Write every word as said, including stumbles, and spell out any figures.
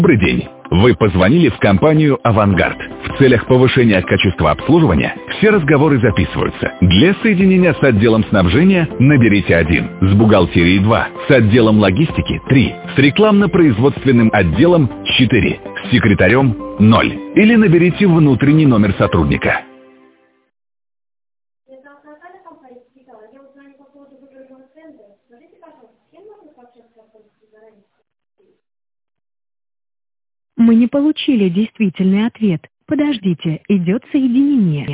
Добрый день! Вы позвонили в компанию «Авангард». В целях повышения качества обслуживания все разговоры записываются. Для соединения с отделом снабжения наберите один, с бухгалтерией два, с отделом логистики три, с рекламно-производственным отделом четыре, с секретарем ноль. Или наберите внутренний номер сотрудника. Мы не получили действительный ответ. Подождите, идет соединение.